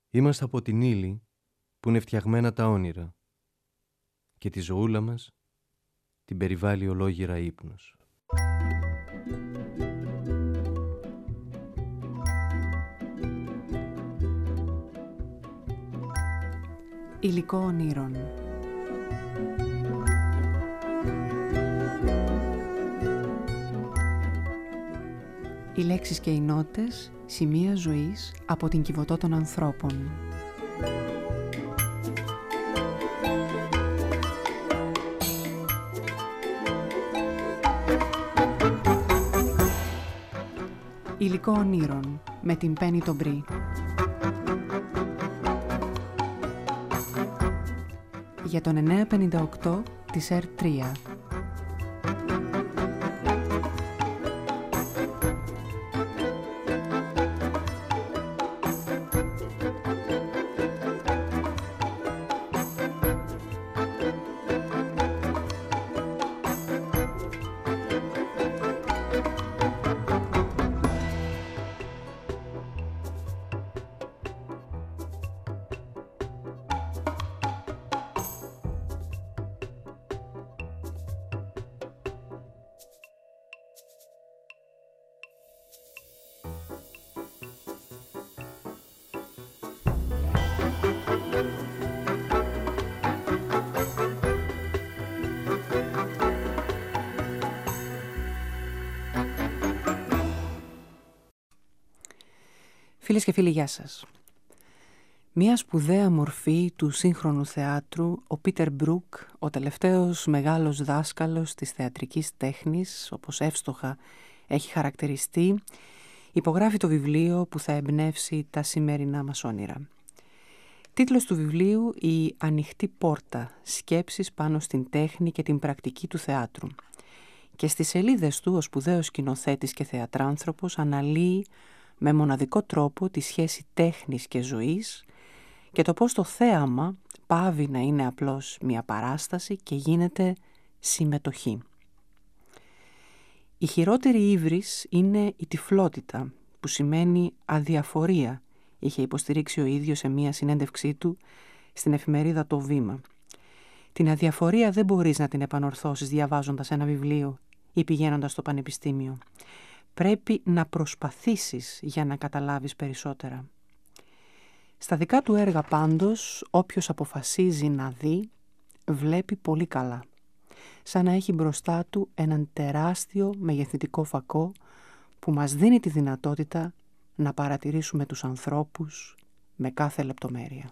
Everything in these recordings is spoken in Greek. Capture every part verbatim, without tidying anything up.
Είμαστε από την ύλη που είναι φτιαγμένα τα όνειρα και τη ζωούλα μας την περιβάλλει ολόγυρα ύπνος. Υλικό ονείρων. Οι λέξεις και οι νότες, σημεία ζωής από την Κιβωτό των ανθρώπων. Υλικό ονείρων με την Πέννη τον Μπρι. Για τον εννιακόσια πενήντα οκτώ της Ερ τρία. Φίλες και φίλοι, γεια σας. Μία σπουδαία μορφή του σύγχρονου θεάτρου, ο Πίτερ Μπρουκ, ο τελευταίος μεγάλος δάσκαλος της θεατρικής τέχνης, όπως εύστοχα έχει χαρακτηριστεί, υπογράφει το βιβλίο που θα εμπνεύσει τα σημερινά μας όνειρα. Τίτλος του βιβλίου «Η ανοιχτή πόρτα. Σκέψεις πάνω στην τέχνη και την πρακτική του θεάτρου». Και στις σελίδες του, ο σπουδαίος σκηνοθέτης και θεατράνθρωπος αναλύει με μοναδικό τρόπο τη σχέση τέχνης και ζωής και το πώς το θέαμα πάβει να είναι απλώς μια παράσταση και γίνεται συμμετοχή. Η χειρότερη ύβρις είναι η τυφλότητα, που σημαίνει αδιαφορία, είχε υποστηρίξει ο ίδιος σε μια συνέντευξή του στην εφημερίδα «Το Βήμα». Την αδιαφορία δεν μπορείς να την επανορθώσεις διαβάζοντας ένα βιβλίο ή πηγαίνοντας στο πανεπιστήμιο. Πρέπει να προσπαθήσεις για να καταλάβεις περισσότερα. Στα δικά του έργα πάντως, όποιος αποφασίζει να δει, βλέπει πολύ καλά. Σαν να έχει μπροστά του έναν τεράστιο μεγεθυντικό φακό που μας δίνει τη δυνατότητα να παρατηρήσουμε τους ανθρώπους με κάθε λεπτομέρεια.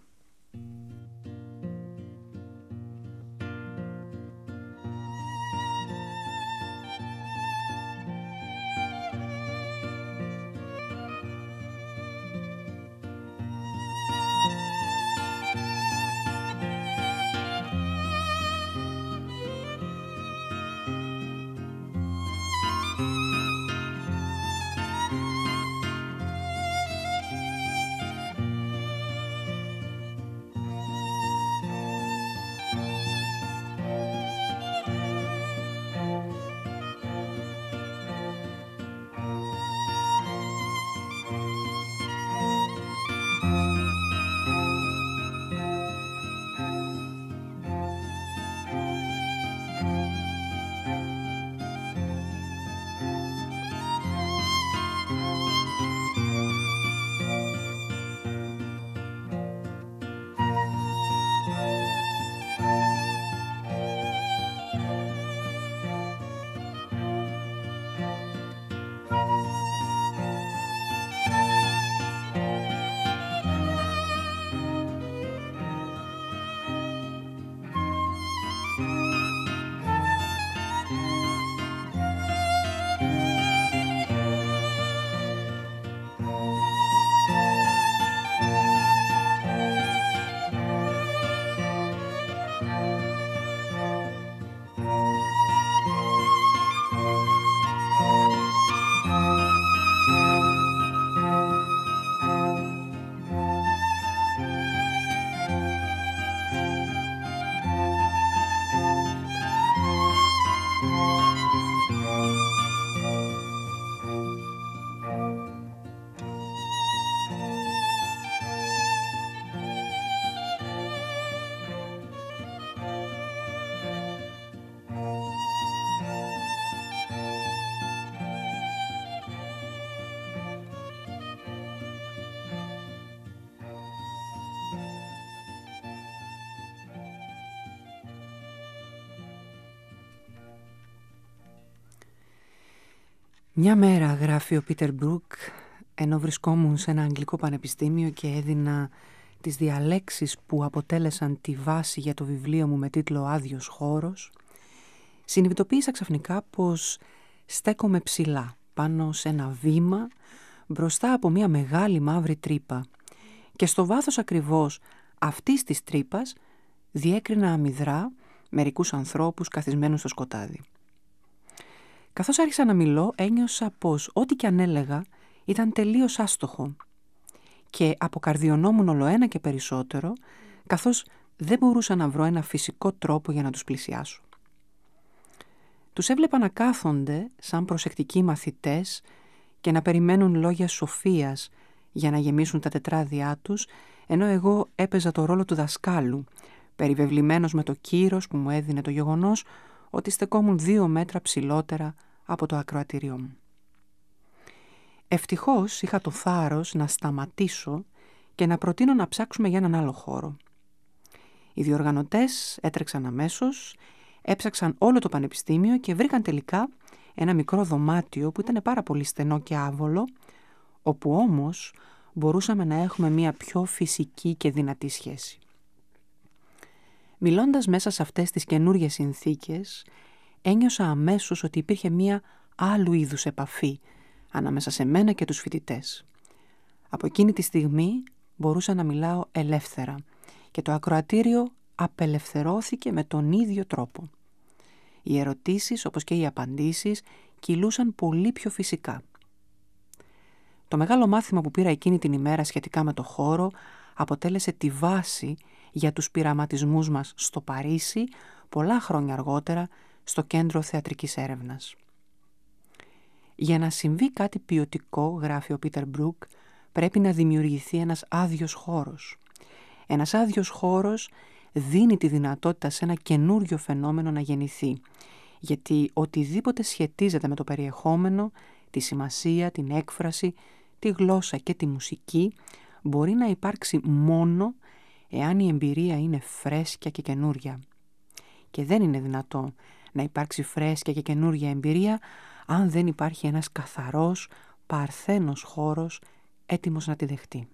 Μια μέρα, γράφει ο Πίτερ Μπρουκ, ενώ βρισκόμουν σε ένα αγγλικό πανεπιστήμιο και έδινα τις διαλέξεις που αποτέλεσαν τη βάση για το βιβλίο μου με τίτλο «Άδειος χώρος», συνειδητοποίησα ξαφνικά πως στέκομαι ψηλά πάνω σε ένα βήμα μπροστά από μια μεγάλη μαύρη τρύπα και στο βάθος ακριβώς αυτής της τρύπας διέκρινα αμυδρά μερικούς ανθρώπους καθισμένους στο σκοτάδι. Καθώς άρχισα να μιλώ, ένιωσα πως ό,τι κι αν έλεγα ήταν τελείως άστοχο και αποκαρδιωνόμουν ολοένα και περισσότερο, καθώς δεν μπορούσα να βρω ένα φυσικό τρόπο για να τους πλησιάσω. Τους έβλεπα να κάθονται σαν προσεκτικοί μαθητές και να περιμένουν λόγια σοφίας για να γεμίσουν τα τετράδια τους, ενώ εγώ έπαιζα το ρόλο του δασκάλου, περιβεβλημένος με το κύρος που μου έδινε το γεγονός ότι στεκόμουν δύο μέτρα ψηλότερα από το ακροατήριό μου. Ευτυχώς είχα το θάρρος να σταματήσω και να προτείνω να ψάξουμε για έναν άλλο χώρο. Οι διοργανωτές έτρεξαν αμέσως, έψαξαν όλο το πανεπιστήμιο και βρήκαν τελικά ένα μικρό δωμάτιο που ήταν πάρα πολύ στενό και άβολο, όπου όμως μπορούσαμε να έχουμε μια πιο φυσική και δυνατή σχέση. Μιλώντας μέσα σε αυτές τις καινούργιες συνθήκες, ένιωσα αμέσως ότι υπήρχε μια άλλου είδους επαφή ανάμεσα σε μένα και τους φοιτητές. Από εκείνη τη στιγμή μπορούσα να μιλάω ελεύθερα και το ακροατήριο απελευθερώθηκε με τον ίδιο τρόπο. Οι ερωτήσεις, όπως και οι απαντήσεις, κυλούσαν πολύ πιο φυσικά. Το μεγάλο μάθημα που πήρα εκείνη την ημέρα σχετικά με το χώρο αποτέλεσε τη βάση για τους πειραματισμούς μας στο Παρίσι, πολλά χρόνια αργότερα, στο Κέντρο Θεατρικής Έρευνας. Για να συμβεί κάτι ποιοτικό, γράφει ο Πίτερ Μπρουκ, πρέπει να δημιουργηθεί ένας άδειος χώρος. Ένας άδειος χώρος δίνει τη δυνατότητα σε ένα καινούριο φαινόμενο να γεννηθεί, γιατί οτιδήποτε σχετίζεται με το περιεχόμενο, τη σημασία, την έκφραση, τη γλώσσα και τη μουσική μπορεί να υπάρξει μόνο εάν η εμπειρία είναι φρέσκια και καινούρια. Και δεν είναι δυνατό να υπάρξει φρέσκια και καινούρια εμπειρία αν δεν υπάρχει ένας καθαρός, παρθένος χώρος έτοιμος να τη δεχτεί.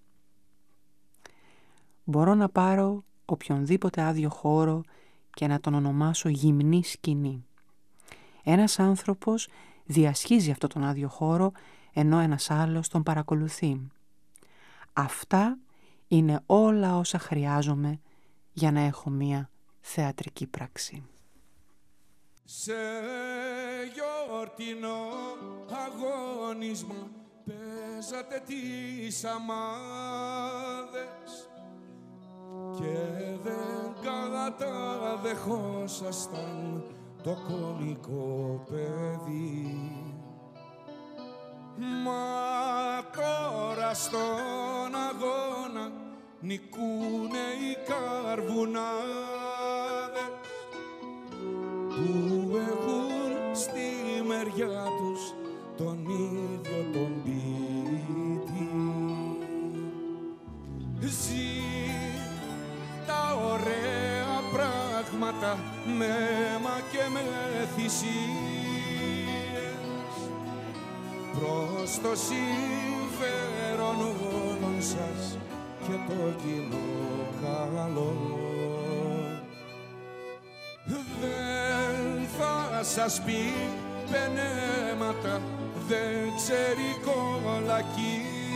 Μπορώ να πάρω οποιονδήποτε άδειο χώρο και να τον ονομάσω γυμνή σκηνή. Ένας άνθρωπος διασχίζει αυτό τον άδειο χώρο ενώ ένας άλλος τον παρακολουθεί. Αυτά είναι όλα όσα χρειάζομαι για να έχω μία θεατρική πράξη. Σε γιορτινό αγώνισμα παίζατε τις αμάδες και δεν καταδεχόσασταν το κωμικό παιδί. Μα τώρα στον αγώνα νικούνε οι καρβουνάδες που έχουν στη μεριά τους τον ίδιο τον ποιητή. Ζει τα ωραία πράγματα με αίμα και με θυσίες προς το συμφέρον όλων σας και το κοινό καλό. Δεν θα σας πει πενέματα, δεν ξέρει κολακίες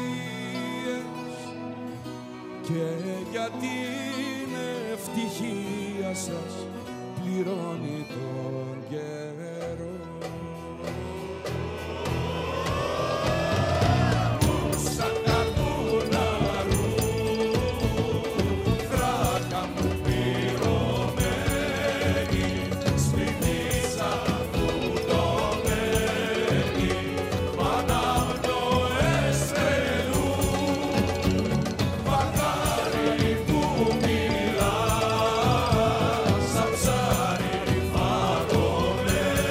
και για την ευτυχία σας πληρώνει τον καιρό. Σαν ψάρι φαγωμένο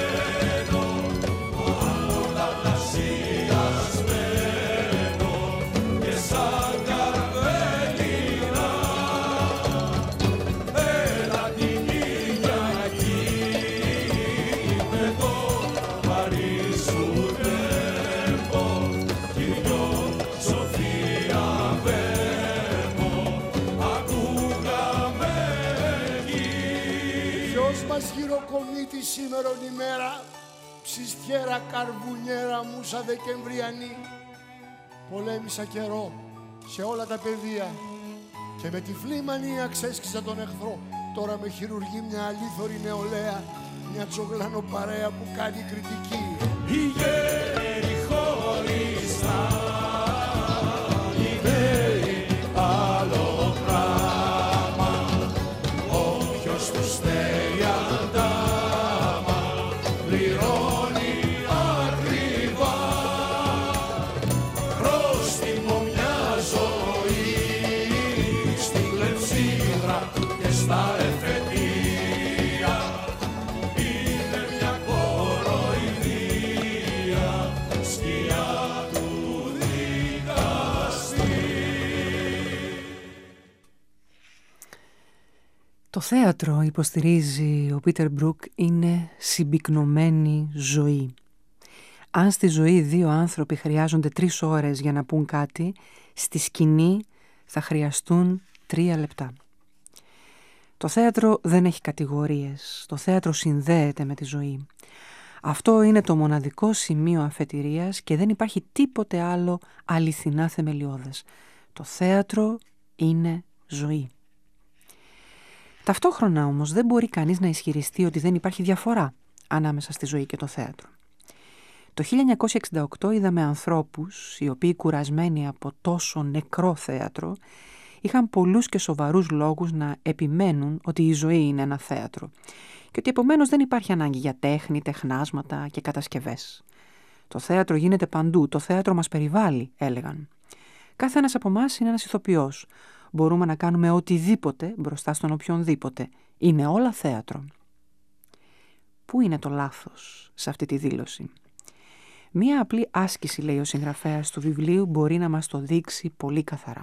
μας γυροκομίτη σήμερον ημέρα, ψιστιέρα καρβουνιέρα μουσα δεκεμβριανή. Πολέμησα καιρό σε όλα τα πεδία και με τυφλή μανία ξέσκισα τον εχθρό. Τώρα με χειρουργεί μια αλήθωρη νεολαία, μια τζογλάνο παρέα που κάνει κριτική. Οι γέροι χωριστά, οι νέοι άλλο πράγμα, όποιος τους θέλει αντάμα πληρώνει ακριβά. Πρόστιμο μια ζωή στην κλεψίδρα και στα εφετεία, είναι μια κοροϊδία, σκιά του δικαστή. Το θέατρο, υποστηρίζει ο Πίτερ Μπρουκ, είναι συμπυκνωμένη ζωή. Αν στη ζωή δύο άνθρωποι χρειάζονται τρεις ώρες για να πούν κάτι, στη σκηνή θα χρειαστούν τρία λεπτά. Το θέατρο δεν έχει κατηγορίες. Το θέατρο συνδέεται με τη ζωή. Αυτό είναι το μοναδικό σημείο αφετηρίας και δεν υπάρχει τίποτε άλλο αληθινά θεμελιώδες. Το θέατρο είναι ζωή. Ταυτόχρονα όμως δεν μπορεί κανείς να ισχυριστεί ότι δεν υπάρχει διαφορά ανάμεσα στη ζωή και το θέατρο. Το χίλια εννιακόσια εξήντα οκτώ είδαμε ανθρώπους οι οποίοι, κουρασμένοι από τόσο νεκρό θέατρο, είχαν πολλούς και σοβαρούς λόγους να επιμένουν ότι η ζωή είναι ένα θέατρο και ότι επομένως δεν υπάρχει ανάγκη για τέχνη, τεχνάσματα και κατασκευές. Το θέατρο γίνεται παντού, το θέατρο μας περιβάλλει, έλεγαν. Κάθε ένας από εμάς είναι ένας ηθοποιός. Μπορούμε να κάνουμε οτιδήποτε μπροστά στον οποιονδήποτε. Είναι όλα θέατρο. Πού είναι το λάθος σε αυτή τη δήλωση? Μία απλή άσκηση, λέει ο συγγραφέας του βιβλίου, μπορεί να μας το δείξει πολύ καθαρά.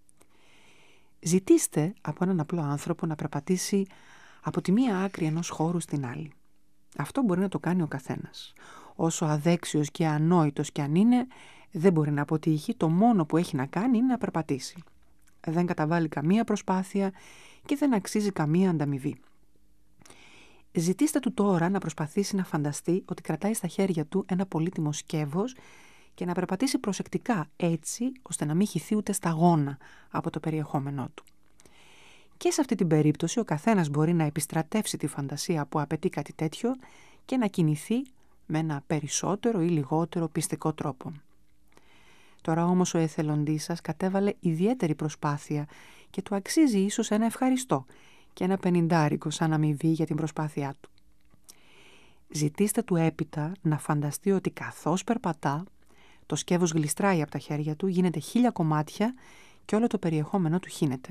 Ζητήστε από έναν απλό άνθρωπο να περπατήσει από τη μία άκρη ενός χώρου στην άλλη. Αυτό μπορεί να το κάνει ο καθένας. Όσο αδέξιος και ανόητος κι αν είναι, δεν μπορεί να αποτύχει. Το μόνο που έχει να κάνει είναι να περπατήσει. Δεν καταβάλει καμία προσπάθεια και δεν αξίζει καμία ανταμοιβή. Ζητήστε του τώρα να προσπαθήσει να φανταστεί ότι κρατάει στα χέρια του ένα πολύτιμο σκεύος και να περπατήσει προσεκτικά, έτσι ώστε να μην χυθεί ούτε σταγόνα από το περιεχόμενό του. Και σε αυτή την περίπτωση ο καθένας μπορεί να επιστρατεύσει τη φαντασία που απαιτεί κάτι τέτοιο και να κινηθεί με ένα περισσότερο ή λιγότερο πιστικό τρόπο. Τώρα όμως ο εθελοντής σας κατέβαλε ιδιαίτερη προσπάθεια και του αξίζει ίσως ένα ευχαριστώ και ένα πενηντάρικο σαν αμοιβή για την προσπάθειά του. Ζητήστε του έπειτα να φανταστεί ότι καθώς περπατά, το σκεύος γλιστράει από τα χέρια του, γίνεται χίλια κομμάτια και όλο το περιεχόμενο του χύνεται.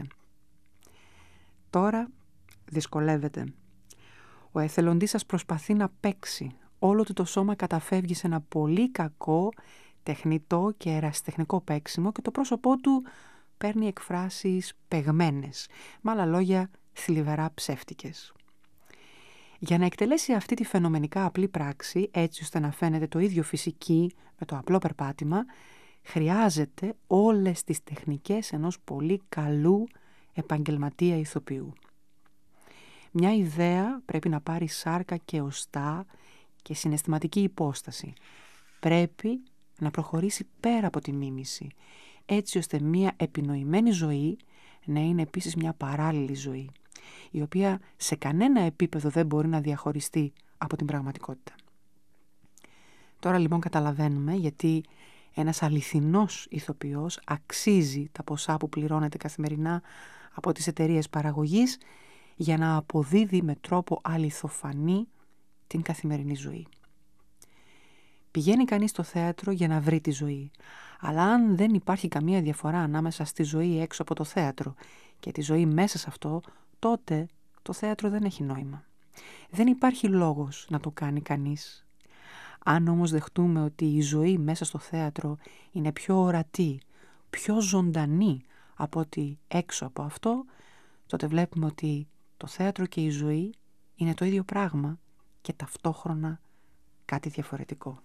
Τώρα δυσκολεύεται. Ο εθελοντής σας προσπαθεί να παίξει. Όλο του το σώμα καταφεύγει σε ένα πολύ κακό, τεχνητό και ερασιτεχνικό παίξιμο και το πρόσωπό του παίρνει εκφράσεις παιγμένες, με άλλα λόγια θλιβερά ψεύτικες. Για να εκτελέσει αυτή τη φαινομενικά απλή πράξη, έτσι ώστε να φαίνεται το ίδιο φυσική με το απλό περπάτημα, χρειάζεται όλες τις τεχνικές ενός πολύ καλού επαγγελματία ηθοποιού. Μια ιδέα πρέπει να πάρει σάρκα και οστά και συναισθηματική υπόσταση. Πρέπει να προχωρήσει πέρα από τη μίμηση, έτσι ώστε μια επινοημένη ζωή να είναι επίσης μια παράλληλη ζωή, η οποία σε κανένα επίπεδο δεν μπορεί να διαχωριστεί από την πραγματικότητα. Τώρα λοιπόν καταλαβαίνουμε γιατί ένας αληθινός ηθοποιός αξίζει τα ποσά που πληρώνεται καθημερινά από τις εταιρείες παραγωγής για να αποδίδει με τρόπο αληθοφανή την καθημερινή ζωή. Πηγαίνει κανείς στο θέατρο για να βρει τη ζωή, αλλά αν δεν υπάρχει καμία διαφορά ανάμεσα στη ζωή έξω από το θέατρο και τη ζωή μέσα σε αυτό, τότε το θέατρο δεν έχει νόημα. Δεν υπάρχει λόγος να το κάνει κανείς. Αν όμως δεχτούμε ότι η ζωή μέσα στο θέατρο είναι πιο ορατή, πιο ζωντανή από ότι έξω από αυτό, τότε βλέπουμε ότι το θέατρο και η ζωή είναι το ίδιο πράγμα και ταυτόχρονα κάτι διαφορετικό.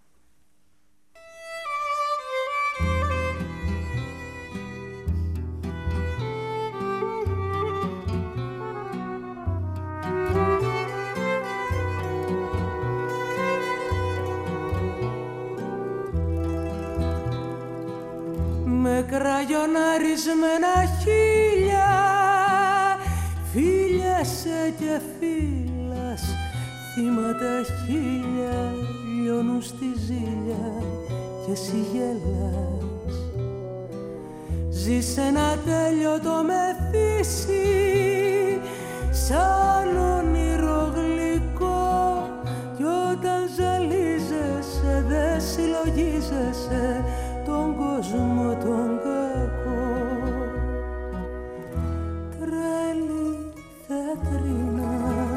λιοναρισμένα χείλια, φίλιασε και φίλας, θύματα χίλια λιώνουν στη ζήλια και εσύ γελάς. Ζεις ένα τέλειωτο μεθύσι, σαν όνειρο γλυκό, κι όταν ζαλίζεσαι δε συλλογίζεσαι τον κόσμο τον κακό. Τρέλη θεατρίνα,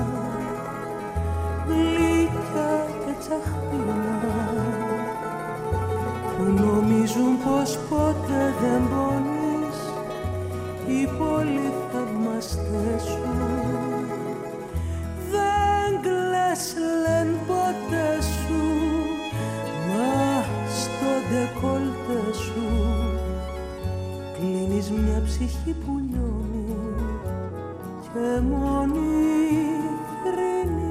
γλυκιά και τσαχπίνα, που νομίζουν πως ποτέ δεν πονείς, οι πολυθαυμαστές σου. Δεν κλαις λεν ποτέ σου, μα στο ντεκόλτε σου κλείνεις μια ψυχή που λιώνει και μόνη θρηνείς.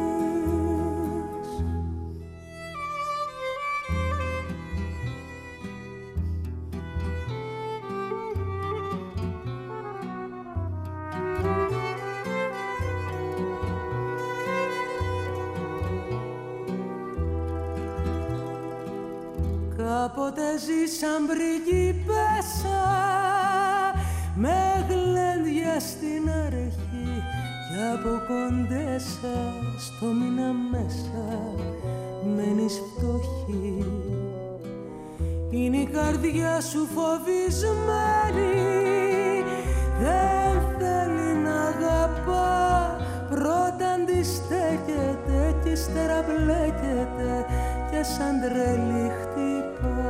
Κάποτε ζήσαν πριγκίπεσσα με γλέντια στην αρχή, κι από κοντέσα στο μήνα μέσα μένεις φτωχή. Είναι η καρδιά σου φοβισμένη, δεν θέλει να αγαπά, πρώτα αντιστέκεται κι ύστερα μπλέκεται και σαν τρέλη χτυπά.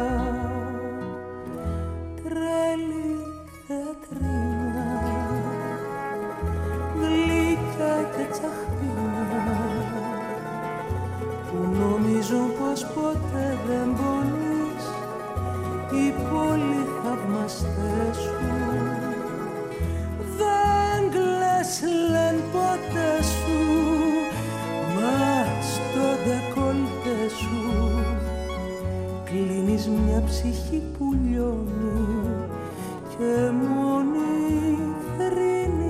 Τρέλη θεατρίνα, γλυκιά και τσαχπίνα, που νομίζουν πως ποτέ δεν πονείς, οι πολυθαυμαστές σου. Δεν κλαις λεν ποτέ σου, μα στο ντεκόλτε σου κλείνεις μια ψυχή που λιώνει και μόνη θρηνείς.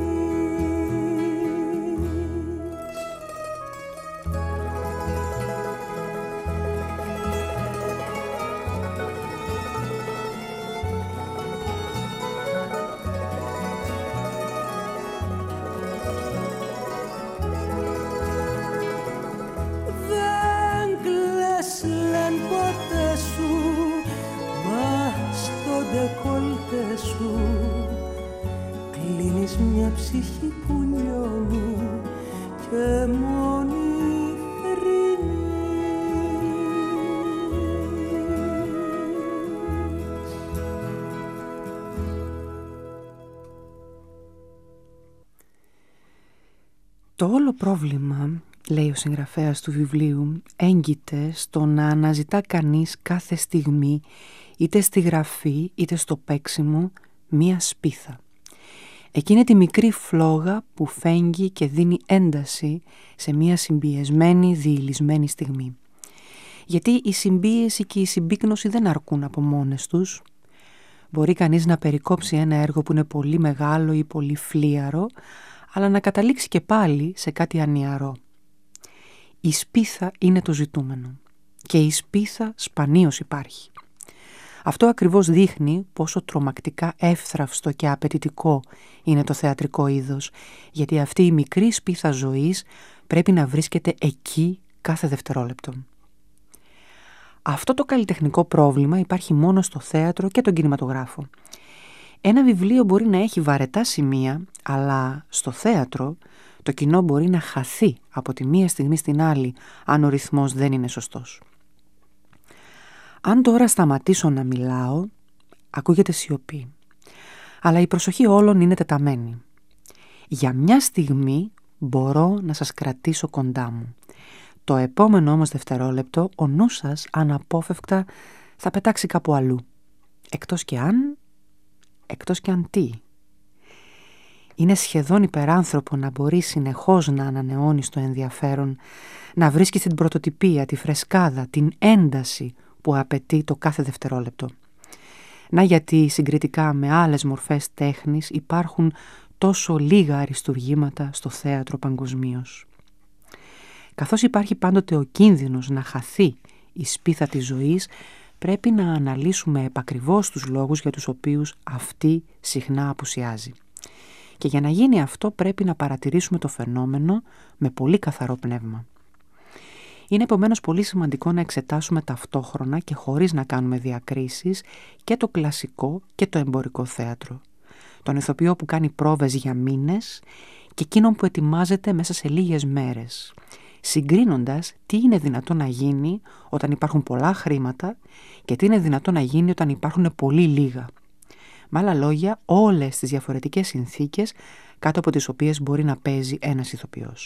Σου κλείνεις μια ψυχή που λιώνει και μόνη θρηνείς. Το όλο πρόβλημα, λέει ο συγγραφέας του βιβλίου, έγκυται στο να αναζητά κανείς κάθε στιγμή, είτε στη γραφή είτε στο παίξιμο, μία σπίθα. Εκείνη τη μικρή φλόγα που φέγγει και δίνει ένταση σε μία συμπιεσμένη, διηλισμένη στιγμή. Γιατί η συμπίεση και η συμπίκνωση δεν αρκούν από μόνες τους. Μπορεί κανείς να περικόψει ένα έργο που είναι πολύ μεγάλο ή πολύ φλίαρο, αλλά να καταλήξει και πάλι σε κάτι ανιαρό. Η σπίθα είναι το ζητούμενο και η σπίθα σπανίως υπάρχει. Αυτό ακριβώς δείχνει πόσο τρομακτικά εύθραυστο και απαιτητικό είναι το θεατρικό είδος, γιατί αυτή η μικρή σπίθα ζωής πρέπει να βρίσκεται εκεί κάθε δευτερόλεπτο. Αυτό το καλλιτεχνικό πρόβλημα υπάρχει μόνο στο θέατρο και τον κινηματογράφο. Ένα βιβλίο μπορεί να έχει βαρετά σημεία, αλλά στο θέατρο το κοινό μπορεί να χαθεί από τη μία στιγμή στην άλλη, αν ο ρυθμός δεν είναι σωστός. Αν τώρα σταματήσω να μιλάω, ακούγεται σιωπή. Αλλά η προσοχή όλων είναι τεταμένη. Για μια στιγμή μπορώ να σας κρατήσω κοντά μου. Το επόμενο όμως δευτερόλεπτο ο νους σας αναπόφευκτα θα πετάξει κάπου αλλού. Εκτός και αν... Εκτός και αν τι. Είναι σχεδόν υπεράνθρωπο να μπορεί συνεχώς να ανανεώνεις το ενδιαφέρον, να βρίσκεις την πρωτοτυπία, τη φρεσκάδα, την ένταση που απαιτεί το κάθε δευτερόλεπτο. Να γιατί συγκριτικά με άλλες μορφές τέχνης υπάρχουν τόσο λίγα αριστουργήματα στο θέατρο παγκοσμίως. Καθώς υπάρχει πάντοτε ο κίνδυνος να χαθεί η σπίθα της ζωής, πρέπει να αναλύσουμε επακριβώς τους λόγους για τους οποίους αυτή συχνά απουσιάζει. Και για να γίνει αυτό πρέπει να παρατηρήσουμε το φαινόμενο με πολύ καθαρό πνεύμα. Είναι επομένως πολύ σημαντικό να εξετάσουμε ταυτόχρονα και χωρίς να κάνουμε διακρίσεις και το κλασικό και το εμπορικό θέατρο. Τον ηθοποιό που κάνει πρόβες για μήνες και εκείνον που ετοιμάζεται μέσα σε λίγες μέρες, συγκρίνοντας τι είναι δυνατό να γίνει όταν υπάρχουν πολλά χρήματα και τι είναι δυνατό να γίνει όταν υπάρχουν πολύ λίγα. Με άλλα λόγια, όλες τις διαφορετικές συνθήκες κάτω από τις οποίες μπορεί να παίζει ένας ηθοποιός.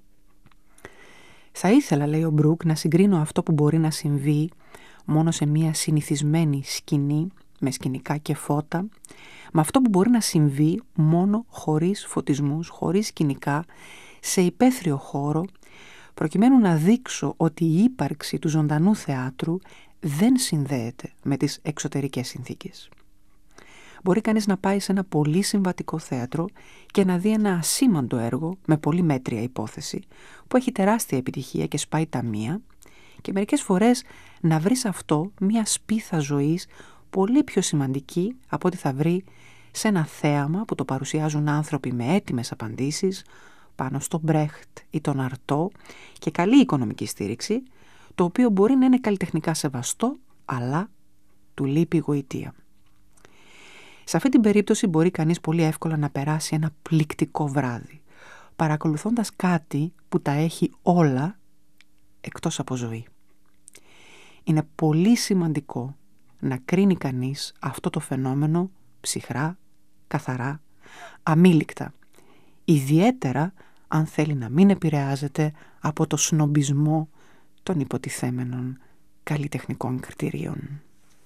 Θα ήθελα, λέει ο Μπρουκ, να συγκρίνω αυτό που μπορεί να συμβεί μόνο σε μια συνηθισμένη σκηνή με σκηνικά και φώτα, με αυτό που μπορεί να συμβεί μόνο χωρίς φωτισμούς, χωρίς σκηνικά, σε υπαίθριο χώρο, προκειμένου να δείξω ότι η ύπαρξη του ζωντανού θεάτρου δεν συνδέεται με τις εξωτερικές συνθήκες. Μπορεί κανείς να πάει σε ένα πολύ συμβατικό θέατρο και να δει ένα ασήμαντο έργο με πολύ μέτρια υπόθεση, που έχει τεράστια επιτυχία και σπάει ταμεία, και μερικές φορές να βρει σε αυτό μια σπίθα ζωής πολύ πιο σημαντική από ό,τι θα βρει σε ένα θέαμα που το παρουσιάζουν άνθρωποι με έτοιμες απαντήσεις πάνω στο Μπρέχτ ή τον Αρτό και καλή οικονομική στήριξη, το οποίο μπορεί να είναι καλλιτεχνικά σεβαστό, αλλά του λείπει η γοητεία. Σε αυτή την περίπτωση μπορεί κανείς πολύ εύκολα να περάσει ένα πληκτικό βράδυ, παρακολουθώντας κάτι που τα έχει όλα εκτός από ζωή. Είναι πολύ σημαντικό να κρίνει κανείς αυτό το φαινόμενο ψυχρά, καθαρά, αμήλικτα, ιδιαίτερα αν θέλει να μην επηρεάζεται από το σνομπισμό των υποτιθέμενων καλλιτεχνικών κριτηρίων.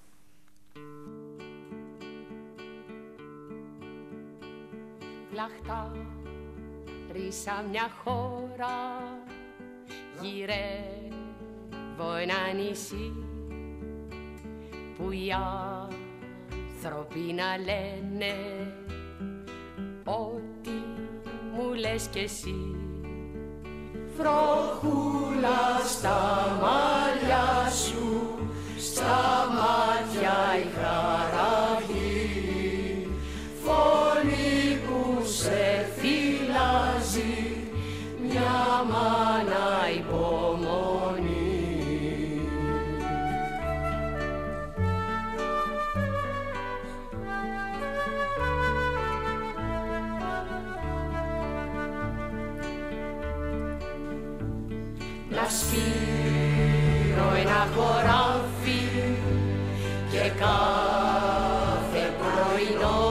Λαχτάρισα μια χώρα, γυρεύω ένα νησί που οι άνθρωποι να λένε ό,τι μου λες κι εσύ. Βροχούλα στα μαλλιά σου, στα μάτια η χαραγή, φωνή που σε φυλάζει, μια μάνα υπομονή. Να σπείρω ένα χωράφι και κάθε πρωινό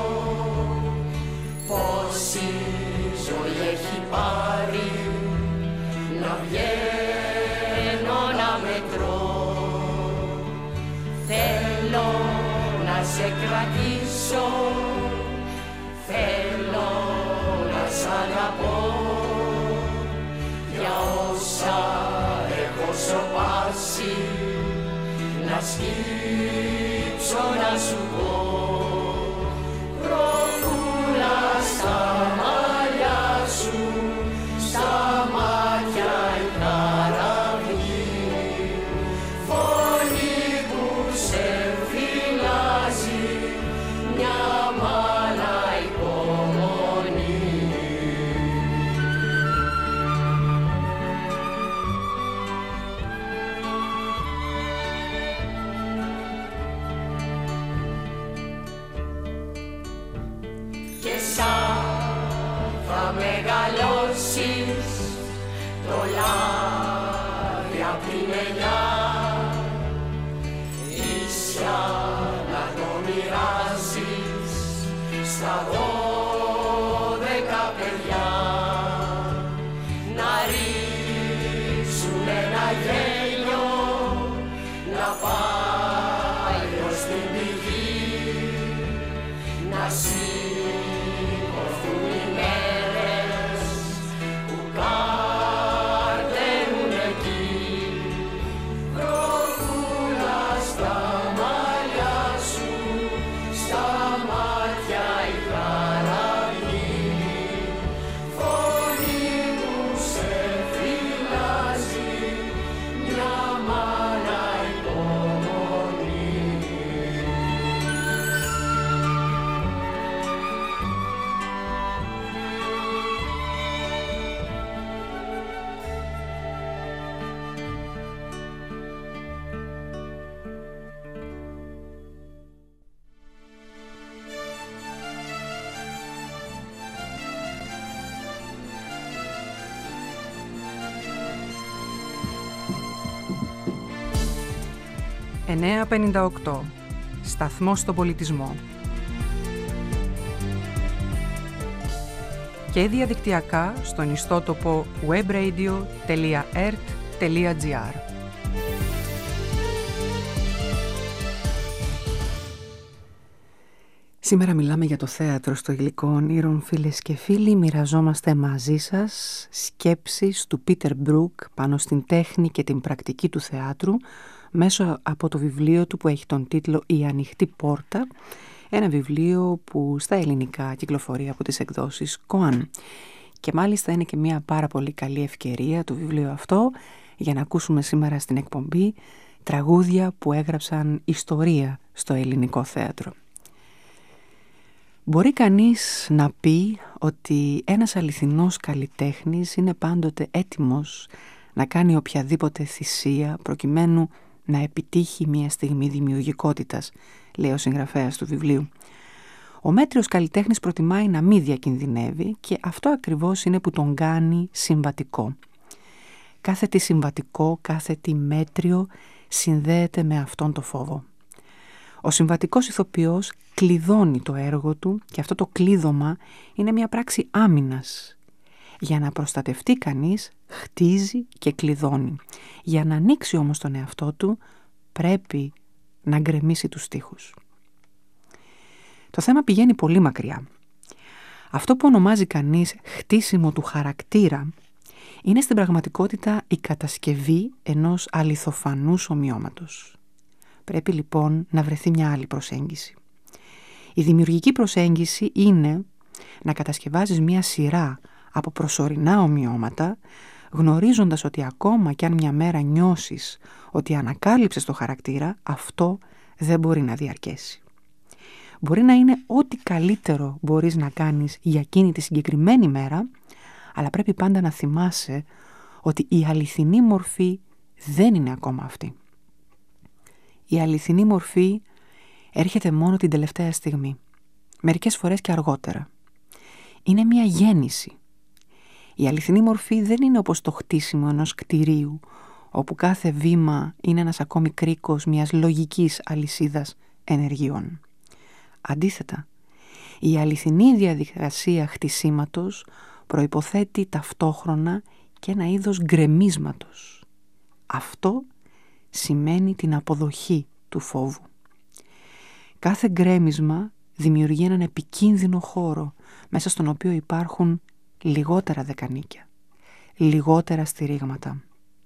πόση ζωή έχει πάρει να βγαίνω να μετρώ. Θέλω να σε κρατήσω, θέλω να σ' αγαπώ για όσα έχω σωπάσει, να σκύψω να σου πω. Βροχούλα στα μαλλιά σου, στα μάτια η χαραυγή, φωνή που σε φυλάζει, μια μάνα υπομονή. Και σαν θα μεγαλώσεις το λάδι απ' την ελιά, ίσια να το μοιράζεις στα δώδεκα παιδιά, να ρίξουν ένα γέλιο, να πάει ως την πηγή, να σηκωθούν οι μέρες που κάρτερουν εκεί. Βροχούλα στα μαλλιά σου, εννιακόσια πενήντα οκτώ. Σταθμός στον πολιτισμό. Και διαδικτυακά στον ιστότοπο webradio τελεία ert τελεία gr. Σήμερα μιλάμε για το θέατρο στο υλικό όνειρων, φίλες και φίλοι. Μοιραζόμαστε μαζί σας σκέψεις του Πίτερ Μπρουκ πάνω στην τέχνη και την πρακτική του θεάτρου μέσω από το βιβλίο του που έχει τον τίτλο «Η ανοιχτή πόρτα», ένα βιβλίο που στα ελληνικά κυκλοφορεί από τις εκδόσεις Κοάν. Και μάλιστα είναι και μια πάρα πολύ καλή ευκαιρία το βιβλίο αυτό για να ακούσουμε σήμερα στην εκπομπή τραγούδια που έγραψαν ιστορία στο ελληνικό θέατρο. Μπορεί κανείς να πει ότι ένας αληθινός καλλιτέχνης είναι πάντοτε έτοιμος να κάνει οποιαδήποτε θυσία προκειμένου να επιτύχει μια στιγμή δημιουργικότητας, λέει ο συγγραφέας του βιβλίου. Ο μέτριος καλλιτέχνης προτιμάει να μην διακινδυνεύει και αυτό ακριβώς είναι που τον κάνει συμβατικό. Κάθε τι συμβατικό, κάθε τι μέτριο συνδέεται με αυτόν το φόβο. Ο συμβατικός ηθοποιός κλειδώνει το έργο του και αυτό το κλείδωμα είναι μια πράξη άμυνας. Για να προστατευτεί κανείς χτίζει και κλειδώνει. Για να ανοίξει όμως τον εαυτό του πρέπει να γκρεμίσει τους τοίχους. Το θέμα πηγαίνει πολύ μακριά. Αυτό που ονομάζει κανείς χτίσιμο του χαρακτήρα είναι στην πραγματικότητα η κατασκευή ενός αληθοφανούς ομοιώματος. Πρέπει λοιπόν να βρεθεί μια άλλη προσέγγιση. Η δημιουργική προσέγγιση είναι να κατασκευάζεις μια σειρά από προσωρινά ομοιώματα, γνωρίζοντας ότι ακόμα κι αν μια μέρα νιώσεις ότι ανακάλυψες το χαρακτήρα, αυτό δεν μπορεί να διαρκέσει. Μπορεί να είναι ό,τι καλύτερο μπορείς να κάνεις για εκείνη τη συγκεκριμένη μέρα, αλλά πρέπει πάντα να θυμάσαι ότι η αληθινή μορφή δεν είναι ακόμα αυτή. Η αληθινή μορφή έρχεται μόνο την τελευταία στιγμή, μερικές φορές και αργότερα. Είναι μια γέννηση. Η αληθινή μορφή δεν είναι όπως το χτίσιμο ενός κτηρίου, όπου κάθε βήμα είναι ένας ακόμη κρίκος μιας λογικής αλυσίδας ενεργειών. Αντίθετα, η αληθινή διαδικασία χτισήματος προϋποθέτει ταυτόχρονα και ένα είδος γκρεμίσματος. Αυτό σημαίνει την αποδοχή του φόβου. Κάθε γκρέμισμα δημιουργεί έναν επικίνδυνο χώρο μέσα στον οποίο υπάρχουν λιγότερα δεκανίκια, λιγότερα στηρίγματα.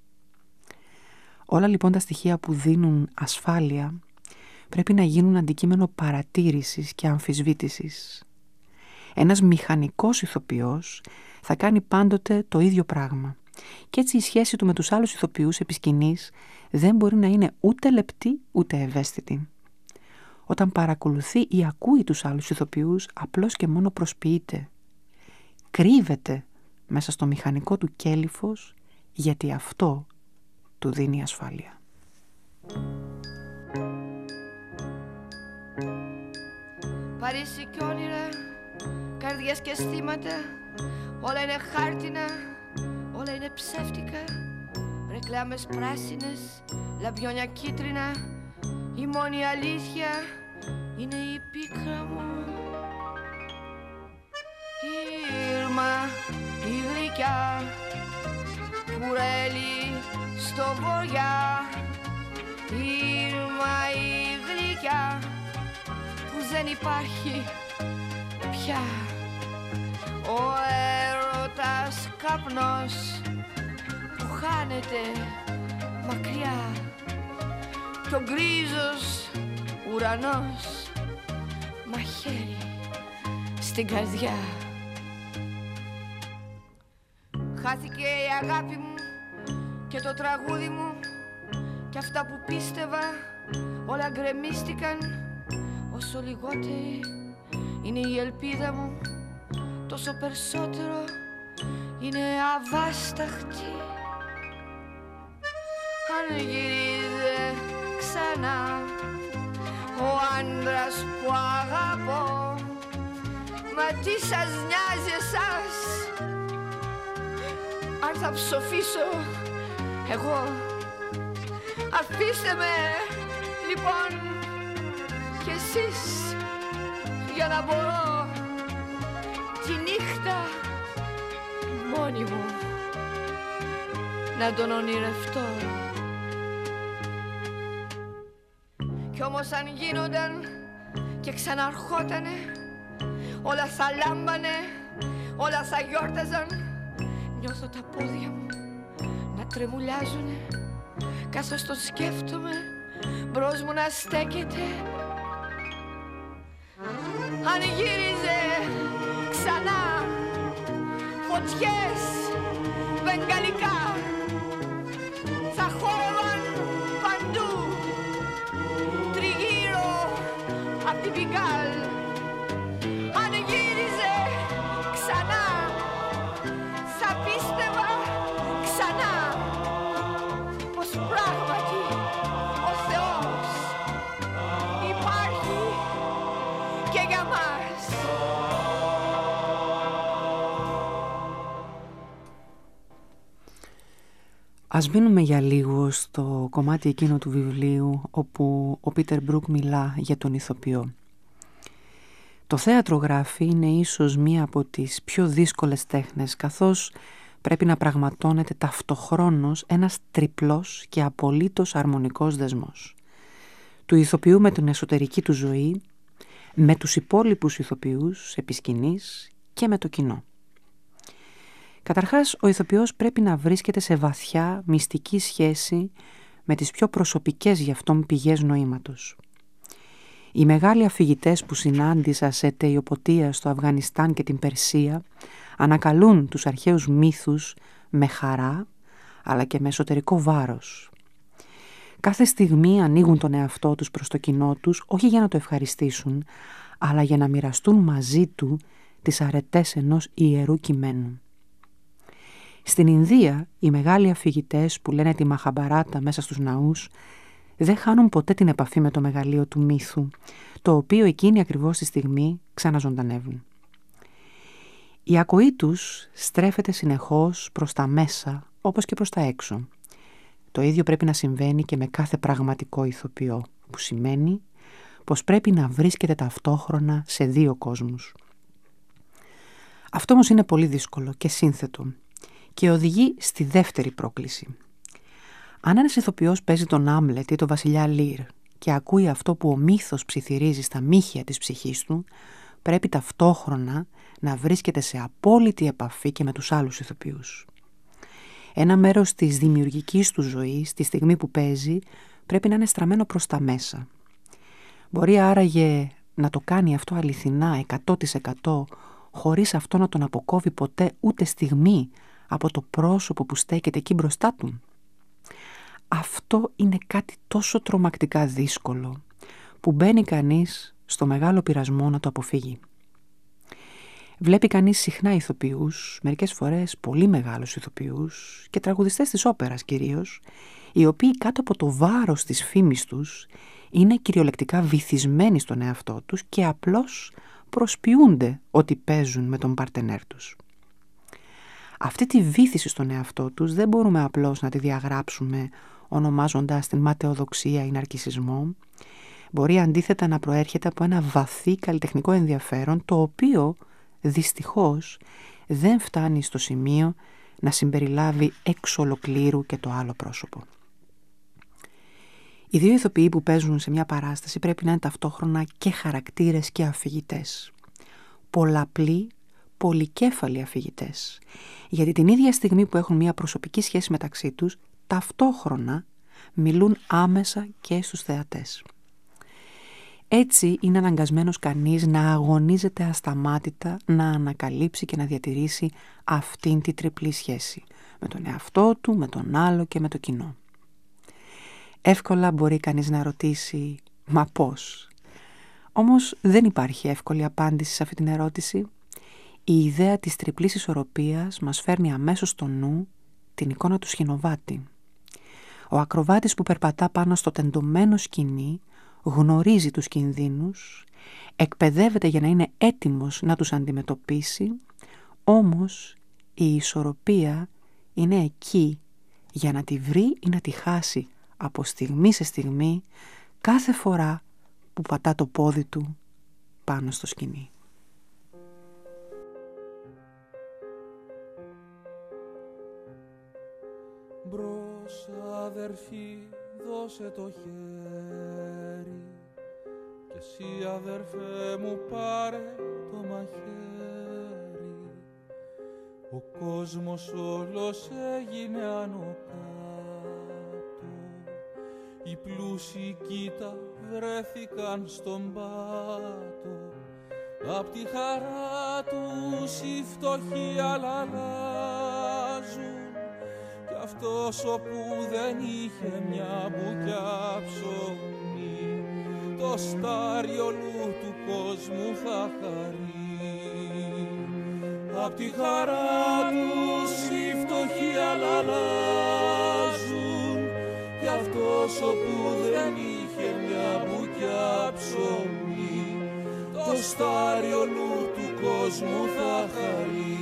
Όλα λοιπόν τα στοιχεία που δίνουν ασφάλεια πρέπει να γίνουν αντικείμενο παρατήρησης και αμφισβήτησης. Ένας μηχανικός ηθοποιός θα κάνει πάντοτε το ίδιο πράγμα και έτσι η σχέση του με τους άλλους ηθοποιούς επί σκηνής δεν μπορεί να είναι ούτε λεπτή ούτε ευαίσθητη. Όταν παρακολουθεί ή ακούει τους άλλους ηθοποιούς, απλώς και μόνο προσποιείται. Κρύβεται μέσα στο μηχανικό του κέλυφος, γιατί αυτό του δίνει ασφάλεια. Παρίσι κι όνειρα, καρδιές και αισθήματα, όλα είναι χάρτινα, όλα είναι ψεύτικα. Ρεκλάμες πράσινες, λαμπιόνια κίτρινα, η μόνη αλήθεια είναι η πίκρα μου. Η Ήρμα, η γλυκιά, κουρέλι στο βοριά. Η Ήρμα, η γλυκιά, που δεν υπάρχει πια. Ο έρωτας καπνός που χάνεται μακριά. Κι ο γκρίζος ουρανός μαχαίρι στην καρδιά. Χάθηκε η αγάπη μου και το τραγούδι μου κι αυτά που πίστευα όλα γκρεμίστηκαν. Όσο λιγότερη είναι η ελπίδα μου, τόσο περισσότερο είναι αβάσταχτη. Αν γυρίζε ξανά ο άντρας που αγαπώ, μα τι σας νοιάζει εσάς αν θα ψοφήσω εγώ? Αφήστε με Λοιπόν, κι εσείς, για να μπορώ τη νύχτα μόνη μου να τον ονειρευτώ. Κι όμως αν γίνονταν και ξαναρχότανε, όλα θα λάμπανε, όλα θα γιόρταζαν. Νιώθω τα πόδια μου να τρεμουλιάζουνε, καθώς το σκέφτομαι μπρος μου να στέκεται. Αν γύριζε ξανά φωτιές βεγγαλικά, θα χόρευαν παντού τριγύρω απ' την Πιγκάλ. Αν γύριζε ξανά, θα πίστευα ξανά πως πράγματι ο Θεός υπάρχει και για μας. Ας μείνουμε για λίγο στο κομμάτι εκείνο του βιβλίου όπου ο Πίτερ Μπρουκ μιλά για τον ηθοποιό. Το θέατρο, γράφει, είναι ίσως μία από τις πιο δύσκολες τέχνες, καθώς πρέπει να πραγματώνεται ταυτοχρόνως ένας τριπλός και απολύτως αρμονικός δεσμός. Του ηθοποιού με την εσωτερική του ζωή, με τους υπόλοιπους ηθοποιούς επί σκηνής και με το κοινό. Καταρχάς, ο ηθοποιός πρέπει να βρίσκεται σε βαθιά μυστική σχέση με τις πιο προσωπικές γι' αυτόν πηγές νοήματος. Οι μεγάλοι αφηγητές που συνάντησα σε τεϊοποτεία στο Αφγανιστάν και την Περσία ανακαλούν τους αρχαίους μύθους με χαρά, αλλά και με εσωτερικό βάρος. Κάθε στιγμή ανοίγουν τον εαυτό τους προς το κοινό τους, όχι για να το ευχαριστήσουν, αλλά για να μοιραστούν μαζί του τις αρετές ενός ιερού κειμένου. Στην Ινδία, οι μεγάλοι αφηγητές που λένε τη Μαχαμπαράτα μέσα στους ναούς δεν χάνουν ποτέ την επαφή με το μεγαλείο του μύθου, το οποίο εκείνη ακριβώς τη στιγμή ξαναζωντανεύουν. Η ακοή τους στρέφεται συνεχώς προς τα μέσα, όπως και προς τα έξω. Το ίδιο πρέπει να συμβαίνει και με κάθε πραγματικό ηθοποιό, που σημαίνει πως πρέπει να βρίσκεται ταυτόχρονα σε δύο κόσμους. Αυτό όμως είναι πολύ δύσκολο και σύνθετο και οδηγεί στη δεύτερη πρόκληση. Αν ένας ηθοποιός παίζει τον Άμλετ ή τον βασιλιά Λίρ και ακούει αυτό που ο μύθος ψιθυρίζει στα μύχια της ψυχής του, πρέπει ταυτόχρονα να βρίσκεται σε απόλυτη επαφή και με τους άλλους ηθοποιούς. Ένα μέρος της δημιουργικής του ζωής, τη στιγμή που παίζει, πρέπει να είναι στραμμένο προς τα μέσα. Μπορεί άραγε να το κάνει αυτό αληθινά, εκατό τοις εκατό, χωρίς αυτό να τον αποκόβει ποτέ ούτε στιγμή από το πρόσωπο που στέκεται εκεί μπροστά του. Αυτό είναι κάτι τόσο τρομακτικά δύσκολο που μπαίνει κανείς στο μεγάλο πειρασμό να το αποφύγει. Βλέπει κανείς συχνά ηθοποιούς, μερικές φορές πολύ μεγάλους ηθοποιούς και τραγουδιστές της όπερας κυρίως, οι οποίοι κάτω από το βάρος της φήμης τους είναι κυριολεκτικά βυθισμένοι στον εαυτό τους και απλώς προσποιούνται ότι παίζουν με τον παρτενέρ τους. Αυτή τη βύθιση στον εαυτό τους δεν μπορούμε απλώς να τη διαγράψουμε ονομάζοντας την ματαιοδοξία ή ναρκισσισμό. Μπορεί αντίθετα να προέρχεται από ένα βαθύ καλλιτεχνικό ενδιαφέρον, το οποίο δυστυχώς δεν φτάνει στο σημείο να συμπεριλάβει εξ ολοκλήρου και το άλλο πρόσωπο. Οι δύο ηθοποιοί που παίζουν σε μια παράσταση πρέπει να είναι ταυτόχρονα και χαρακτήρες και αφηγητές. Πολλαπλοί, πολυκέφαλοι αφηγητές. Γιατί την ίδια στιγμή που έχουν μια προσωπική σχέση μεταξύ τους, ταυτόχρονα μιλούν άμεσα και στους θεατές. Έτσι είναι αναγκασμένος κανείς να αγωνίζεται ασταμάτητα να ανακαλύψει και να διατηρήσει αυτήν τη τριπλή σχέση με τον εαυτό του, με τον άλλο και με το κοινό. Εύκολα μπορεί κανείς να ρωτήσει «Μα πώς?» Όμως δεν υπάρχει εύκολη απάντηση σε αυτή την ερώτηση. Η ιδέα της τριπλής ισορροπίας μας φέρνει αμέσως στο νου την εικόνα του σκηνοβάτη. Ο ακροβάτης που περπατά πάνω στο τεντωμένο σκηνή γνωρίζει τους κινδύνους, εκπαιδεύεται για να είναι έτοιμος να τους αντιμετωπίσει, όμως η ισορροπία είναι εκεί για να τη βρει ή να τη χάσει από στιγμή σε στιγμή, κάθε φορά που πατά το πόδι του πάνω στο σκηνή. Μπρος αδερφή, δώσε το χέρι, κι εσύ αδερφέ μου πάρε το μαχαίρι. Ο κόσμος όλος έγινε άνω κάτω, οι πλούσιοι κοίτα βρέθηκαν στον πάτο. Απ' τη χαρά τους οι φτωχοί αλλάζουν, κι αυτός όπου δεν είχε μια μπουκιά ψωμί, το στάρι όλου του κόσμου θα χαρεί. Απ' τη χαρά τους οι φτωχοί αλλάζουν, κι αυτός όπου δεν είχε μια μπουκιά ψωμί, το στάρι όλου του κόσμου θα χαρεί.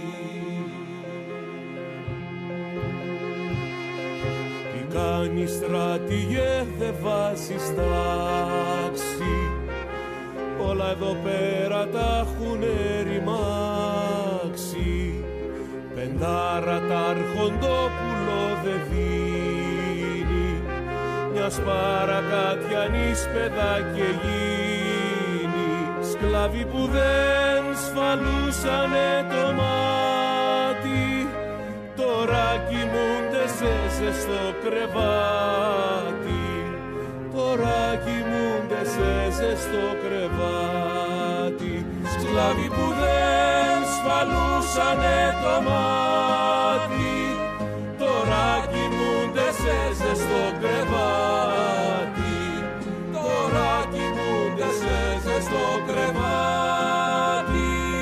Τι κάνεις στρατηγέ, δε βάζεις τάξη, όλα εδώ πέρα τα έχουνε ρημάξει. Πεντάρα τ' αρχοντόπουλο δε δίνει, μιας παρακάτιανης παιδάκια γίνει. Σκλάβοι που δεν σφαλούσανε το μάτι, τώρα κοιμούνται σε ζεστό κρεβάτι. Τώρα κοιμούνται σε ζεστό κρεβάτι. Σκλάβοι που δεν σφαλούσανε το μάτι, τώρα κοιμούνται σε ζεστό κρεβάτι. Τώρα κοιμούνται σε ζεστό κρεβάτι.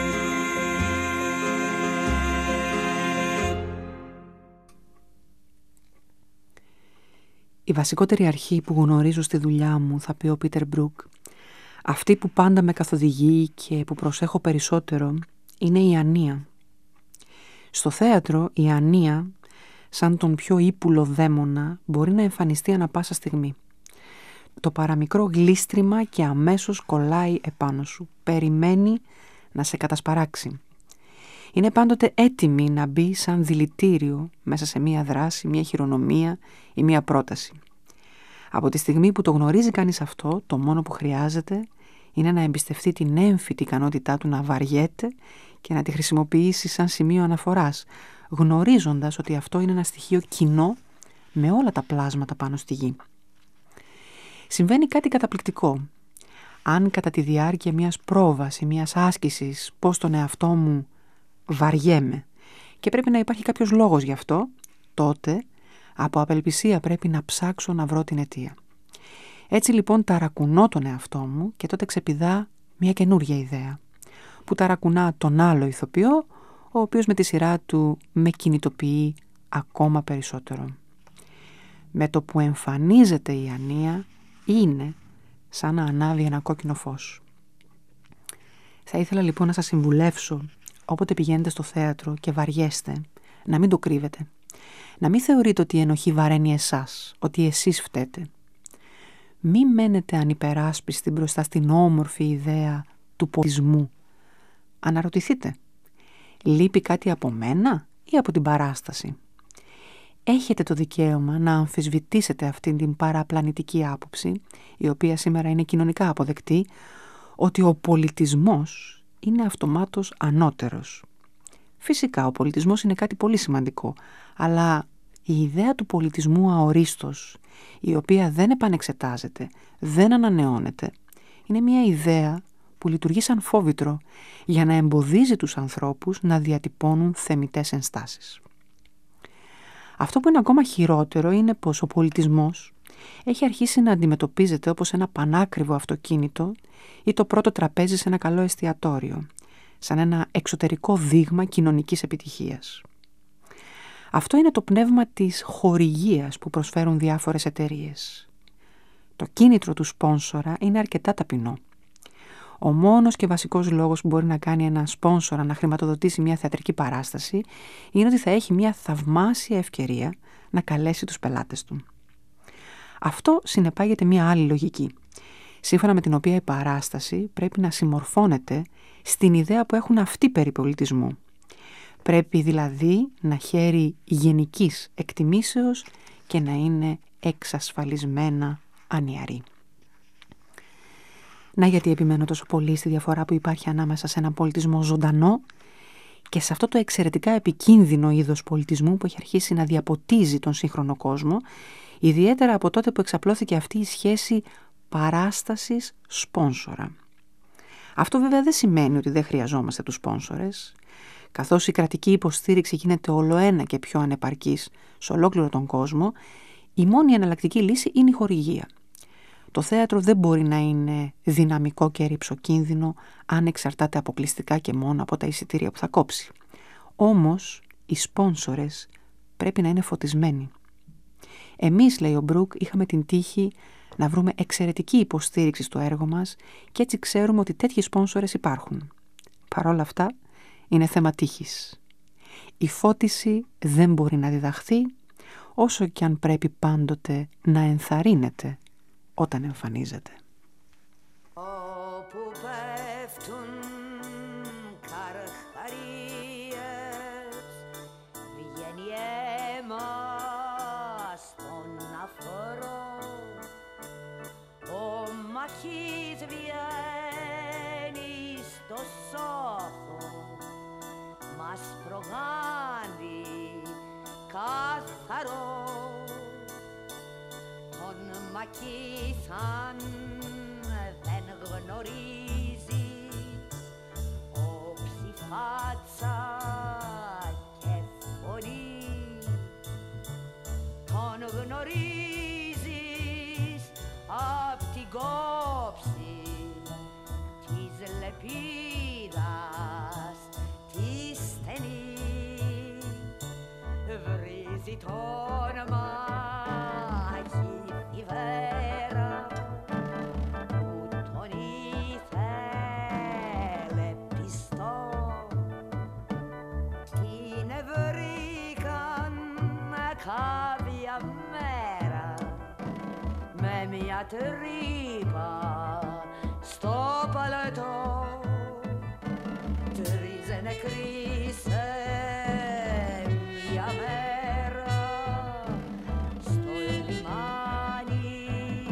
Η βασικότερη αρχή που γνωρίζω στη δουλειά μου, θα πει ο Πίτερ Μπρουκ, αυτή που πάντα με καθοδηγεί και που προσέχω περισσότερο, είναι η ανία. Στο θέατρο η ανία, σαν τον πιο ύπουλο δαίμονα, μπορεί να εμφανιστεί ανα πάσα στιγμή. Το παραμικρό γλίστριμα και αμέσως κολλάει επάνω σου, περιμένει να σε κατασπαράξει. Είναι πάντοτε έτοιμη να μπει σαν δηλητήριο μέσα σε μία δράση, μία χειρονομία ή μία πρόταση. Από τη στιγμή που το γνωρίζει κανείς αυτό, το μόνο που χρειάζεται είναι να εμπιστευτεί την έμφυτη ικανότητά του να βαριέται και να τη χρησιμοποιήσει σαν σημείο αναφοράς, γνωρίζοντας ότι αυτό είναι ένα στοιχείο κοινό με όλα τα πλάσματα πάνω στη γη. Συμβαίνει κάτι καταπληκτικό. Αν κατά τη διάρκεια μιας πρόβας ή μιας άσκησης πω στον εαυτό μου βαριέμαι και πρέπει να υπάρχει κάποιος λόγος γι' αυτό, τότε από απελπισία πρέπει να ψάξω να βρω την αιτία. Έτσι λοιπόν ταρακουνώ τον εαυτό μου και τότε ξεπηδά μια καινούργια ιδέα που ταρακουνά τον άλλο ηθοποιό, ο οποίος με τη σειρά του με κινητοποιεί ακόμα περισσότερο. Με το που εμφανίζεται η ανία είναι σαν να ανάβει ένα κόκκινο φως. Θα ήθελα λοιπόν να σας συμβουλεύσω, όποτε πηγαίνετε στο θέατρο και βαριέστε, να μην το κρύβετε. Να μην θεωρείτε ότι η ενοχή βαραίνει εσάς, ότι εσείς φταίτε. Μη μένετε ανυπεράσπιστοι μπροστά στην όμορφη ιδέα του πολιτισμού. Αναρωτηθείτε, λείπει κάτι από μένα ή από την παράσταση? Έχετε το δικαίωμα να αμφισβητήσετε αυτήν την παραπλανητική άποψη, η οποία σήμερα είναι κοινωνικά αποδεκτή, ότι ο πολιτισμός είναι αυτομάτως ανώτερος. Φυσικά ο πολιτισμός είναι κάτι πολύ σημαντικό, αλλά η ιδέα του πολιτισμού αορίστος, η οποία δεν επανεξετάζεται, δεν ανανεώνεται, είναι μια ιδέα που λειτουργεί σαν φόβητρο για να εμποδίζει τους ανθρώπους να διατυπώνουν θεμιτές ενστάσεις. Αυτό που είναι ακόμα χειρότερο είναι πως ο πολιτισμός έχει αρχίσει να αντιμετωπίζεται όπως ένα πανάκριβο αυτοκίνητο ή το πρώτο τραπέζι σε ένα καλό εστιατόριο, σαν ένα εξωτερικό δείγμα κοινωνικής επιτυχίας. Αυτό είναι το πνεύμα της χορηγίας που προσφέρουν διάφορες εταιρείες. Το κίνητρο του σπόνσορα είναι αρκετά ταπεινό. Ο μόνος και βασικός λόγος που μπορεί να κάνει ένα σπόνσορα να χρηματοδοτήσει μια θεατρική παράσταση είναι ότι θα έχει μια θαυμάσια ευκαιρία να καλέσει τους πελάτες του. Αυτό συνεπάγεται μία άλλη λογική, σύμφωνα με την οποία η παράσταση πρέπει να συμμορφώνεται στην ιδέα που έχουν αυτοί περί πολιτισμού. Πρέπει δηλαδή να χαίρει γενικής εκτιμήσεως και να είναι εξασφαλισμένα ανιαρή. Να γιατί επιμένω τόσο πολύ στη διαφορά που υπάρχει ανάμεσα σε έναν πολιτισμό ζωντανό και σε αυτό το εξαιρετικά επικίνδυνο είδος πολιτισμού που έχει αρχίσει να διαποτίζει τον σύγχρονο κόσμο, ιδιαίτερα από τότε που εξαπλώθηκε αυτή η σχέση παράστασης σπόνσορα. Αυτό βέβαια δεν σημαίνει ότι δεν χρειαζόμαστε τους σπόνσορες. Καθώς η κρατική υποστήριξη γίνεται ολοένα και πιο ανεπαρκής σε ολόκληρο τον κόσμο, η μόνη εναλλακτική λύση είναι η χορηγία. Το θέατρο δεν μπορεί να είναι δυναμικό και ρυψοκίνδυνο αν εξαρτάται αποκλειστικά και μόνο από τα εισιτήρια που θα κόψει. Όμως, οι σπόνσορες πρέπει να είναι φωτισμένοι. Εμείς, λέει ο Μπρουκ, είχαμε την τύχη να βρούμε εξαιρετική υποστήριξη στο έργο μας και έτσι ξέρουμε ότι τέτοιοι σπόνσορες υπάρχουν. Παρ' όλα αυτά, είναι θέμα τύχης. Η φώτιση δεν μπορεί να διδαχθεί, όσο και αν πρέπει πάντοτε να ενθαρρύνεται όταν εμφανίζεται. Όπου πέφτουν καρχαρίες, βγαίνει αίμα στον αφορό. Ο μαχής βγαίνει στο σόχο, μας προγάνει καθαρό. Τον μακίσαν δεν γνωρίζει, όψη φάτσα και φωνή. Τον γνωρίζεις απ' την κόψη της λεπίδας τη στενή. Βρίζει τον μάχη τη βέρα που τον ήθελε πιστό. Την βρήκαν κάποια μέρα με μια τρύπα στο παλατό. Τρεις νεκροί σε μια μέρα στο λιμάνι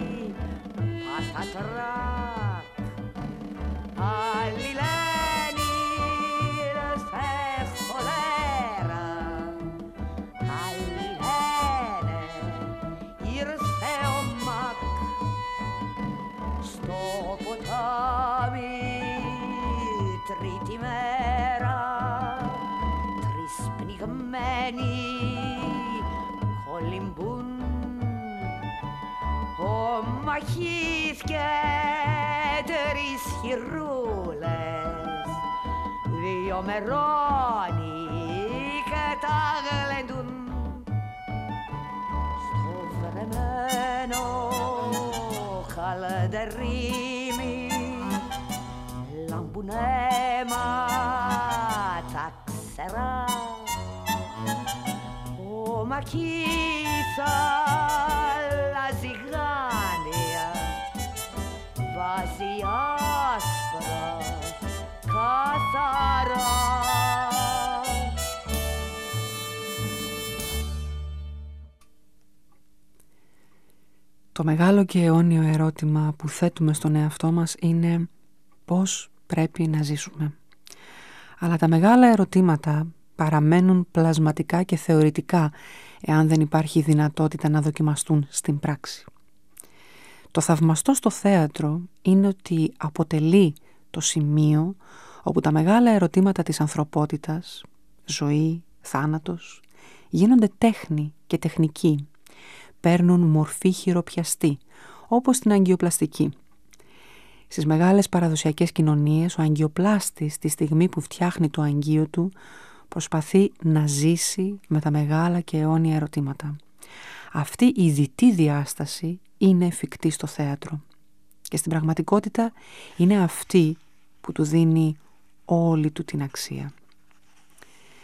πατατράκ. Άλλοι λένε ήρθε χολέρα, άλλοι λένε ήρθε ο Μακ. Στο ποτάμι τρίτη μέρα τρεις πνιγμένοι κολυμπούν. Ο μαχής και τρεις χειρούλες, δύο μερώνει και τα γλεντούν. Στο βρεμένο χαλαντερίμι λάμπουν αίματα ξερά. Ο μακής αλλάζει γάνια, βάζει άσπρα καθαρά. Το μεγάλο και αιώνιο ερώτημα που θέτουμε στον εαυτό μας είναι πώς πρέπει να ζήσουμε. Αλλά τα μεγάλα ερωτήματα παραμένουν πλασματικά και θεωρητικά εάν δεν υπάρχει δυνατότητα να δοκιμαστούν στην πράξη. Το θαυμαστό στο θέατρο είναι ότι αποτελεί το σημείο όπου τα μεγάλα ερωτήματα της ανθρωπότητας, ζωή, θάνατος, γίνονται τέχνη και τεχνική, παίρνουν μορφή χειροπιαστή, όπως την αγκιοπλαστική. Στις μεγάλες παραδοσιακές κοινωνίες, ο αγκιοπλάστης, τη στιγμή που φτιάχνει το αγγείο του, προσπαθεί να ζήσει με τα μεγάλα και αιώνια ερωτήματα. Αυτή η δυτή διάσταση είναι εφικτή στο θέατρο και στην πραγματικότητα είναι αυτή που του δίνει όλη του την αξία.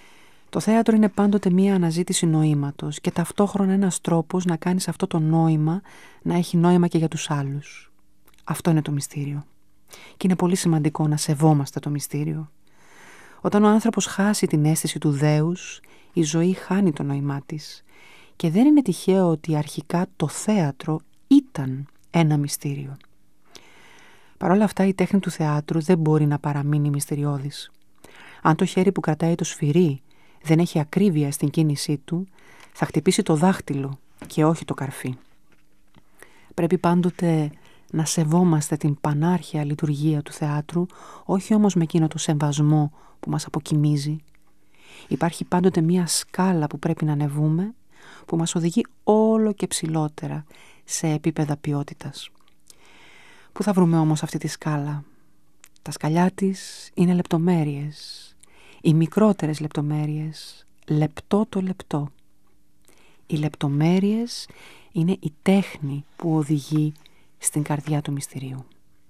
Το θέατρο είναι πάντοτε μία αναζήτηση νοήματος και ταυτόχρονα ένας τρόπος να κάνεις αυτό το νόημα να έχει νόημα και για τους άλλους. Αυτό είναι το μυστήριο. Και είναι πολύ σημαντικό να σεβόμαστε το μυστήριο. Όταν ο άνθρωπος χάσει την αίσθηση του δέους, η ζωή χάνει το νόημά της. Και δεν είναι τυχαίο ότι αρχικά το θέατρο ήταν ένα μυστήριο. Παρ' όλα αυτά η τέχνη του θεάτρου δεν μπορεί να παραμείνει μυστηριώδης. Αν το χέρι που κρατάει το σφυρί δεν έχει ακρίβεια στην κίνησή του, θα χτυπήσει το δάχτυλο και όχι το καρφί. Πρέπει πάντοτε να σεβόμαστε την πανάρχαια λειτουργία του θεάτρου, όχι όμως με εκείνο το σεμβασμό που μας αποκοιμίζει. Υπάρχει πάντοτε μία σκάλα που πρέπει να ανεβούμε, που μας οδηγεί όλο και ψηλότερα σε επίπεδα ποιότητας. Πού θα βρούμε όμως αυτή τη σκάλα? Τα σκαλιά της είναι λεπτομέρειες, οι μικρότερες λεπτομέρειες, λεπτό το λεπτό. Οι λεπτομέρειες είναι η τέχνη που οδηγεί στην καρδιά του μυστηρίου.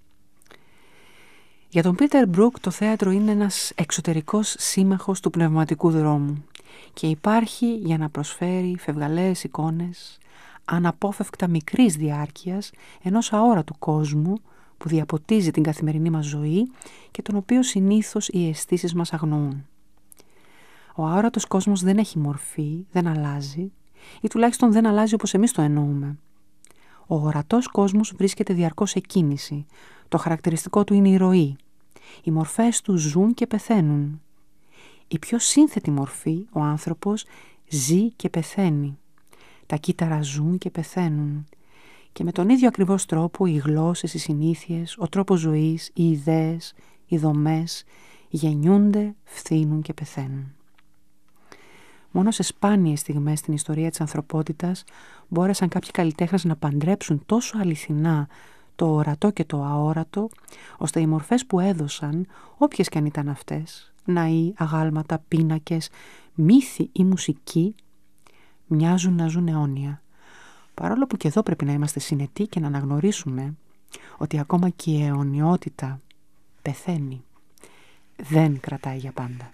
Για τον Πίτερ Μπρουκ το θέατρο είναι ένας εξωτερικός σύμμαχος του πνευματικού δρόμου και υπάρχει για να προσφέρει φευγαλαίες εικόνες αναπόφευκτα μικρής διάρκειας ενός αόρατου κόσμου που διαποτίζει την καθημερινή μας ζωή και τον οποίο συνήθως οι αισθήσεις μας αγνοούν. Ο αόρατος κόσμος δεν έχει μορφή, δεν αλλάζει ή τουλάχιστον δεν αλλάζει όπως εμείς το εννοούμε. Ο ορατός κόσμος βρίσκεται διαρκώς σε κίνηση. Το χαρακτηριστικό του είναι η ροή. Οι μορφές του ζουν και πεθαίνουν. Η πιο σύνθετη μορφή, ο άνθρωπος, ζει και πεθαίνει. Τα κύτταρα ζουν και πεθαίνουν. Και με τον ίδιο ακριβώς τρόπο οι γλώσσες, οι συνήθειες, ο τρόπος ζωής, οι ιδέες, οι δομές γεννιούνται, φθήνουν και πεθαίνουν. Μόνο σε σπάνιες στιγμές στην ιστορία της ανθρωπότητας μπόρεσαν κάποιοι καλλιτέχνες να παντρέψουν τόσο αληθινά το ορατό και το αόρατο, ώστε οι μορφές που έδωσαν, όποιες και αν ήταν αυτές, ναοί, αγάλματα, πίνακες, μύθοι ή μουσική, μοιάζουν να ζουν αιώνια. Παρόλο που και εδώ πρέπει να είμαστε συνετοί και να αναγνωρίσουμε ότι ακόμα και η αιωνιότητα πεθαίνει, δεν κρατάει για πάντα.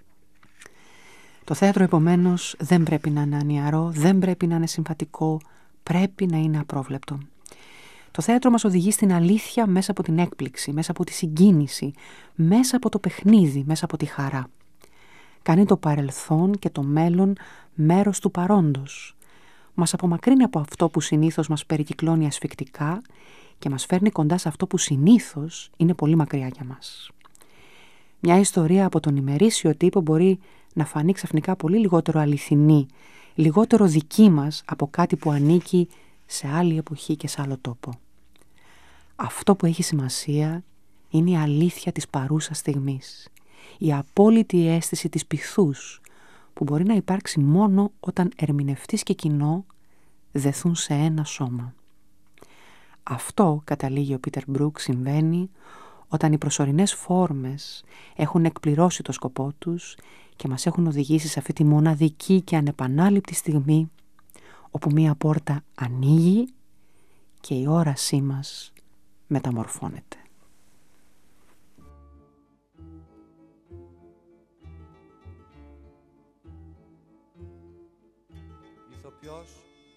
Το θέατρο επομένως δεν πρέπει να είναι ανιαρό, δεν πρέπει να είναι συμβατικό, πρέπει να είναι απρόβλεπτο. Το θέατρο μας οδηγεί στην αλήθεια μέσα από την έκπληξη, μέσα από τη συγκίνηση, μέσα από το παιχνίδι, μέσα από τη χαρά. Κάνει το παρελθόν και το μέλλον μέρος του παρόντος. Μας απομακρύνει από αυτό που συνήθως μας περικυκλώνει ασφυκτικά και μας φέρνει κοντά σε αυτό που συνήθως είναι πολύ μακριά για μας. Μια ιστορία από τον ημερήσιο τύπο μπορεί να φανεί ξαφνικά πολύ λιγότερο αληθινή, λιγότερο δική μας από κάτι που ανήκει σε άλλη εποχή και σε άλλο τόπο. Αυτό που έχει σημασία είναι η αλήθεια της παρούσας στιγμής, η απόλυτη αίσθηση της πειθούς που μπορεί να υπάρξει μόνο όταν ερμηνευτής και κοινό δεθούν σε ένα σώμα. Αυτό, καταλήγει ο Πίτερ Μπρουκ, συμβαίνει όταν οι προσωρινές φόρμες έχουν εκπληρώσει το σκοπό τους και μας έχουν οδηγήσει σε αυτή τη μοναδική και ανεπανάληπτη στιγμή όπου μία πόρτα ανοίγει και η όρασή μας μεταμορφώνεται. Ηθοποιός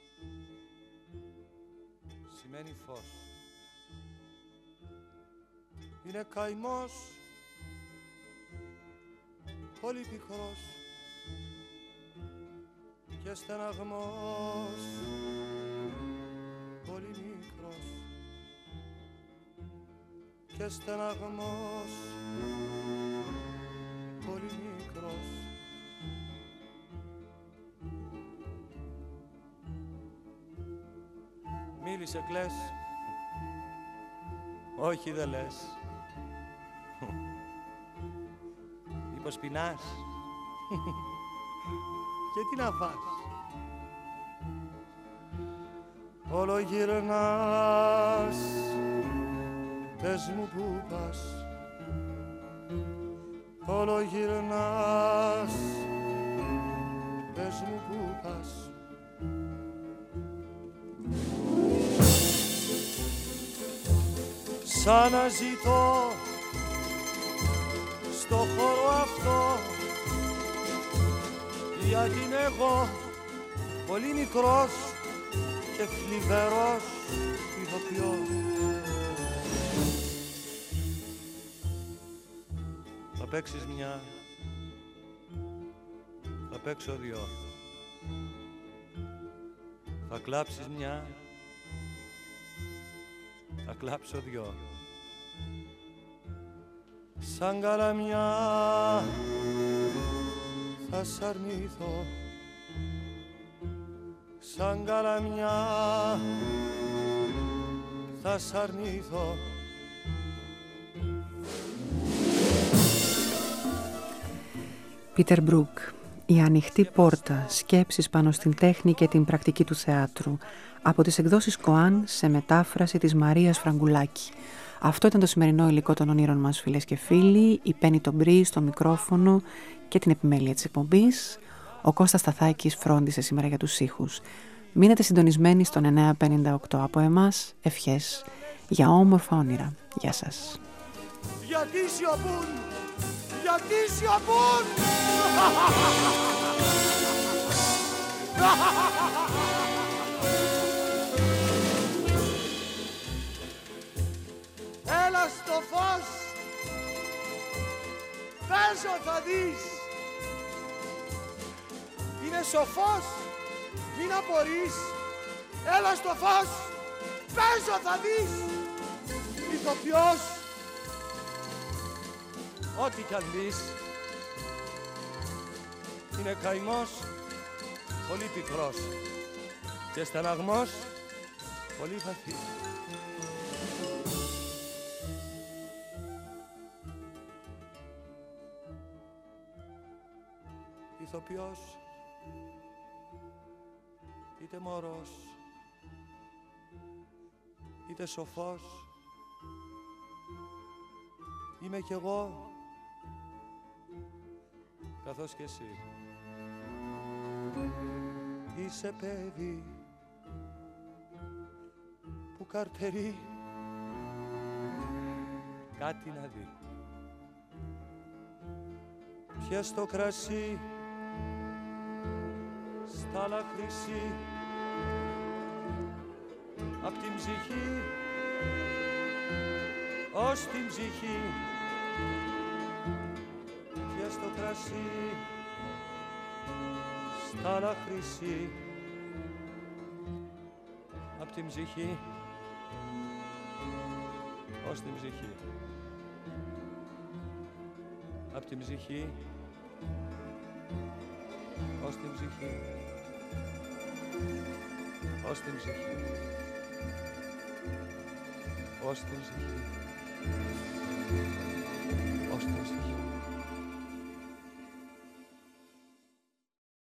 σημαίνει φως. Είναι καημός πολύ πικρός και στεναγμός πολύ μικρός και στεναγμός πολύ μικρός. Μίλησε, κλαις. Όχι, δεν λες. Είπα πεινάς. Και τι να φας? Όλο γυρνάς, πες μου που πας. Όλο γυρνάς, πες μου που πας. Σαν να ζητώ στο χώρο αυτό γιατί είμαι εγώ πολύ μικρός και θλιβερός ηθοποιός. Θα παίξεις μια, θα παίξω δυο. Θα κλάψεις μια, θα κλάψω δυο. Σαν καλαμιά θα σ' αρνηθώ, σαν καλαμιά θα σ' αρνηθώ. Πίτερ Μπρουκ, «Η ανοιχτή πόρτα. Σκέψεις πάνω στην τέχνη και την πρακτική του θεάτρου», από τις εκδόσεις Κοάν σε μετάφραση της Μαρίας Φραγκουλάκη. Αυτό ήταν το σημερινό υλικό των ονείρων μας, φίλες και φίλοι. Η Πέννη Τομπρί στο μικρόφωνο και την επιμέλεια της εκπομπής. Ο Κώστας Σταθάκης φρόντισε σήμερα για τους ήχους. Μείνετε συντονισμένοι στον εννιά πενήντα οκτώ. Από εμάς, ευχές για όμορφα όνειρα. Γεια σας. Γιατί σιωπούν, γιατί σιωπούν. Έλα στο φως, παίζω θα δεις. Είναι σοφός, μην απορείς. Έλα στο φως, παίζω θα δεις. Ηθοποιός, ό,τι κι αν δεις, είναι καημός πολύ πικρός και στεναγμός πολύ βαθύς. Ηθοποιός, είτε μωρός, είτε σοφός, είμαι κι εγώ, καθώς και εσύ. Είσαι παιδί που καρτερεί κάτι να δει. Πιες το κρασί στα λαχρυσί απ' την ψυχή ως την ψυχή. Πιες το κρασί στα λαχρυσί απ' την ψυχή ως την ψυχή. Απ' την ψυχή ως την ψυχή, ως την ψυχή, ως την ψυχή, ως την ψυχή.